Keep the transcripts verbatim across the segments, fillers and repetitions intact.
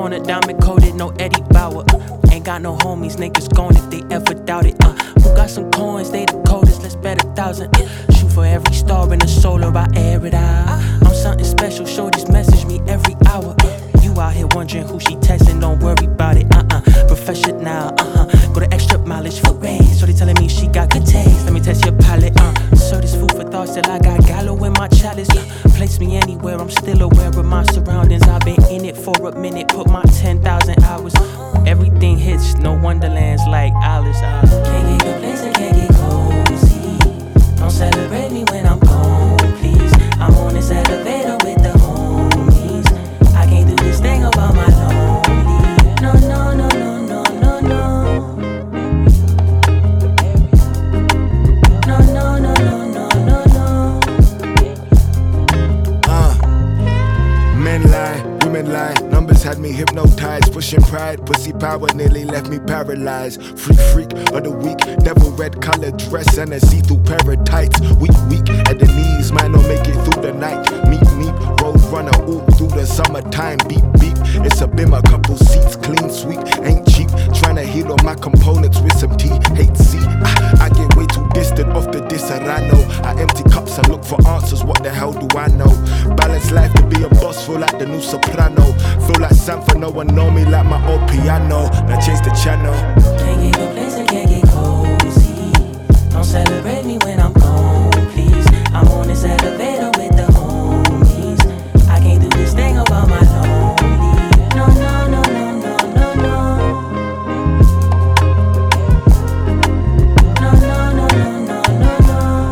on a diamond coated, no Eddie Bauer. Uh, ain't got no homies, niggas gone if they ever doubt it. Uh, who got some coins, they the coldest, let's bet a thousand. Uh, shoot for every star in the solar, I air it out. I'm something special, shorties message me every hour. Uh, you out here wondering who she texting, don't worry about it. Uh-uh, professional, uh-huh. Go the extra mileage for raise. So they telling me she got good taste, let me test your palate. Uh, so this food for thought, still I got Gallo in my chalice. Uh, place me anywhere, I'm still aware of my surroundings. I've been in it for a minute, put my ten thousand hours. Everything hits, no wonderlands like Alice. Uh, can't get complacent, can't get cozy. Don't celebrate me when I'm gone, please. I'm on this elevator with the homies. I can't do this thing about my lonely. No, no, no, no, no, no, no. No, no, no, no, no, no, no. Uh, men lie, women lie. Numbers had me hypnotized, pushing pride. Pussy power nearly left me paralyzed. Freak, freak of the week. Devil red colored dress and a see-through pair of tights. Weak, weak at the knees. Might not make it through the night. Meet, meet, road runner, ooh, through the summertime. Beep, beep. It's a bim, a couple seats, clean sweep. Ain't cheap. Trying to heal all my components with some tea. Hate see. I, I get way too distant off the Disaronno. I empty cups and look for answers. What the hell do I know? Balance life to be a boss. Feel like the new soprano. Feel like Sanford, no one know me like my old piano. Now change the channel. Can't get complacent, can't get cozy. Don't celebrate me when I'm gone, please. I'm on this elevator with the homies. I can't do this thing about my lonely. No, no, no, no, no, no, no. No, no, no, no, no, no, no.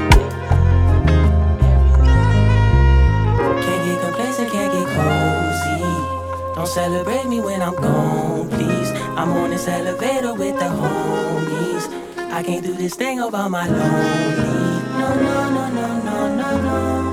Can't get complacent, can't get cozy. Don't celebrate me when I'm gone, please. I'm on this elevator with the homies. I can't do this thing about my lonely. No, no, no, no, no, no, no.